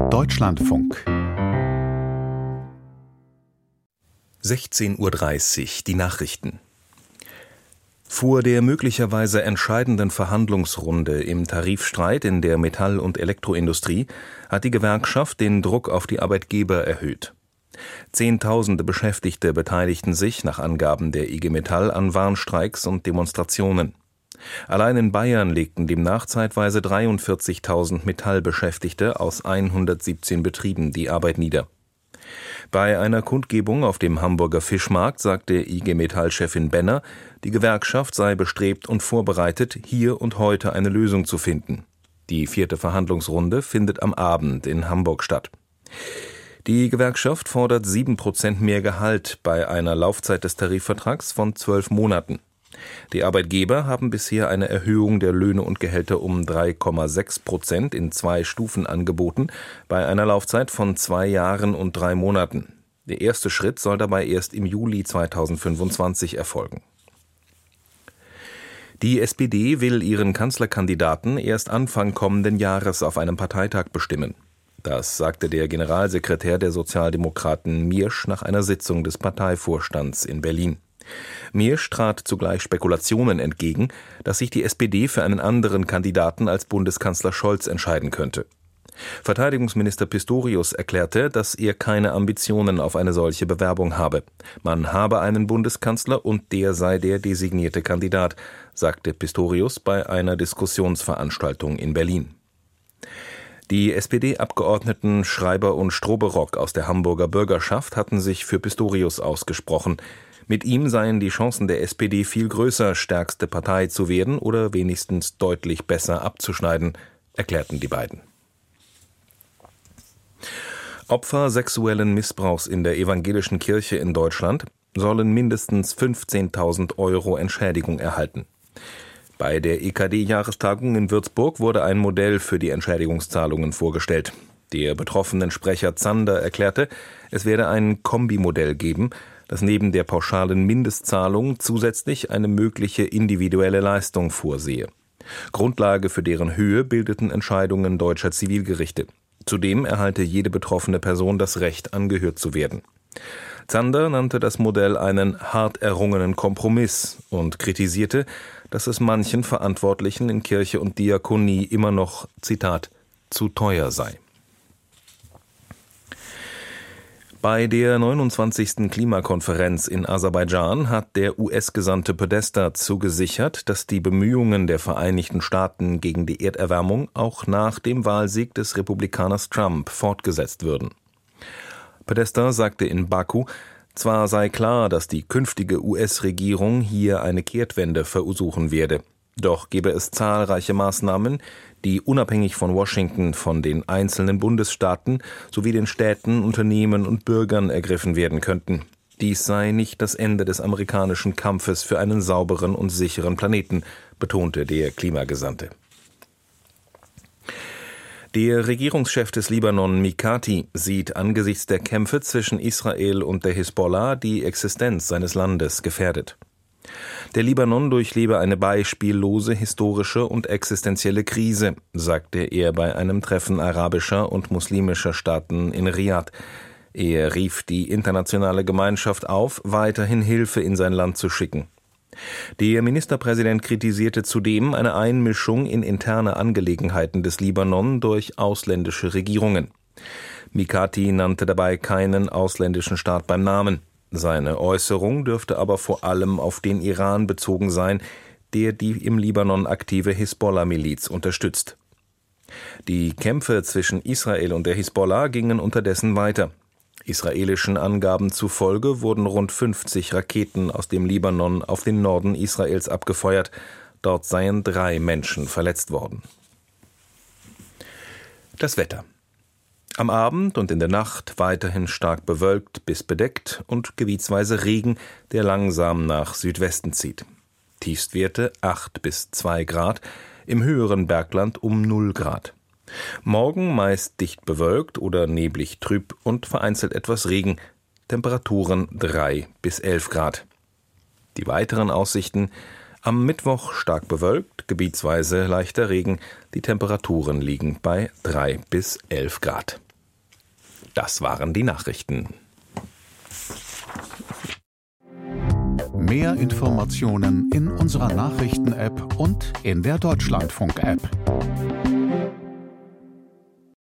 Deutschlandfunk 16:30 Uhr, die Nachrichten. Vor der möglicherweise entscheidenden Verhandlungsrunde im Tarifstreit in der Metall- und Elektroindustrie hat die Gewerkschaft den Druck auf die Arbeitgeber erhöht. Zehntausende Beschäftigte beteiligten sich nach Angaben der IG Metall an Warnstreiks und Demonstrationen. Allein in Bayern legten demnach zeitweise 43.000 Metallbeschäftigte aus 117 Betrieben die Arbeit nieder. Bei einer Kundgebung auf dem Hamburger Fischmarkt sagte IG Metall-Chefin Benner, die Gewerkschaft sei bestrebt und vorbereitet, hier und heute eine Lösung zu finden. Die 4. Verhandlungsrunde findet am Abend in Hamburg statt. Die Gewerkschaft fordert 7% mehr Gehalt bei einer Laufzeit des Tarifvertrags von 12 Monaten. Die Arbeitgeber haben bisher eine Erhöhung der Löhne und Gehälter um 3,6% in 2 Stufen angeboten, bei einer Laufzeit von 2 Jahren und 3 Monaten. Der erste Schritt soll dabei erst im Juli 2025 erfolgen. Die SPD will ihren Kanzlerkandidaten erst Anfang kommenden Jahres auf einem Parteitag bestimmen. Das sagte der Generalsekretär der Sozialdemokraten Miersch nach einer Sitzung des Parteivorstands in Berlin. Miersch trat zugleich Spekulationen entgegen, dass sich die SPD für einen anderen Kandidaten als Bundeskanzler Scholz entscheiden könnte. Verteidigungsminister Pistorius erklärte, dass er keine Ambitionen auf eine solche Bewerbung habe. Man habe einen Bundeskanzler und der sei der designierte Kandidat, sagte Pistorius bei einer Diskussionsveranstaltung in Berlin. Die SPD-Abgeordneten Schreiber und Stroberock aus der Hamburger Bürgerschaft hatten sich für Pistorius ausgesprochen. Mit ihm seien die Chancen der SPD viel größer, stärkste Partei zu werden oder wenigstens deutlich besser abzuschneiden, erklärten die beiden. Opfer sexuellen Missbrauchs in der evangelischen Kirche in Deutschland sollen mindestens 15.000 € Entschädigung erhalten. Bei der EKD-Jahrestagung in Würzburg wurde ein Modell für die Entschädigungszahlungen vorgestellt. Der betroffenen Sprecher Zander erklärte, es werde ein Kombimodell geben, das neben der pauschalen Mindestzahlung zusätzlich eine mögliche individuelle Leistung vorsehe. Grundlage für deren Höhe bildeten Entscheidungen deutscher Zivilgerichte. Zudem erhalte jede betroffene Person das Recht, angehört zu werden. Zander nannte das Modell einen hart errungenen Kompromiss und kritisierte, dass es manchen Verantwortlichen in Kirche und Diakonie immer noch, Zitat, zu teuer sei. Bei der 29. Klimakonferenz in Aserbaidschan hat der US-Gesandte Podesta zugesichert, dass die Bemühungen der Vereinigten Staaten gegen die Erderwärmung auch nach dem Wahlsieg des Republikaners Trump fortgesetzt würden. Podesta sagte in Baku, zwar sei klar, dass die künftige US-Regierung hier eine Kehrtwende versuchen werde, doch gebe es zahlreiche Maßnahmen, die unabhängig von Washington von den einzelnen Bundesstaaten sowie den Städten, Unternehmen und Bürgern ergriffen werden könnten. Dies sei nicht das Ende des amerikanischen Kampfes für einen sauberen und sicheren Planeten, betonte der Klimagesandte. Der Regierungschef des Libanon, Mikati, sieht angesichts der Kämpfe zwischen Israel und der Hisbollah die Existenz seines Landes gefährdet. Der Libanon durchlebe eine beispiellose historische und existenzielle Krise, sagte er bei einem Treffen arabischer und muslimischer Staaten in Riad. Er rief die internationale Gemeinschaft auf, weiterhin Hilfe in sein Land zu schicken. Der Ministerpräsident kritisierte zudem eine Einmischung in interne Angelegenheiten des Libanon durch ausländische Regierungen. Mikati nannte dabei keinen ausländischen Staat beim Namen. Seine Äußerung dürfte aber vor allem auf den Iran bezogen sein, der die im Libanon aktive Hisbollah-Miliz unterstützt. Die Kämpfe zwischen Israel und der Hisbollah gingen unterdessen weiter. Israelischen Angaben zufolge wurden rund 50 Raketen aus dem Libanon auf den Norden Israels abgefeuert. Dort seien 3 Menschen verletzt worden. Das Wetter. Am Abend und in der Nacht weiterhin stark bewölkt bis bedeckt und gebietsweise Regen, der langsam nach Südwesten zieht. Tiefstwerte 8 bis 2 Grad, im höheren Bergland um 0 Grad. Morgen meist dicht bewölkt oder neblig trüb und vereinzelt etwas Regen, Temperaturen 3 bis 11 Grad. Die weiteren Aussichten: am Mittwoch stark bewölkt, gebietsweise leichter Regen, die Temperaturen liegen bei 3 bis 11 Grad. Das waren die Nachrichten. Mehr Informationen in unserer Nachrichten-App und in der Deutschlandfunk-App.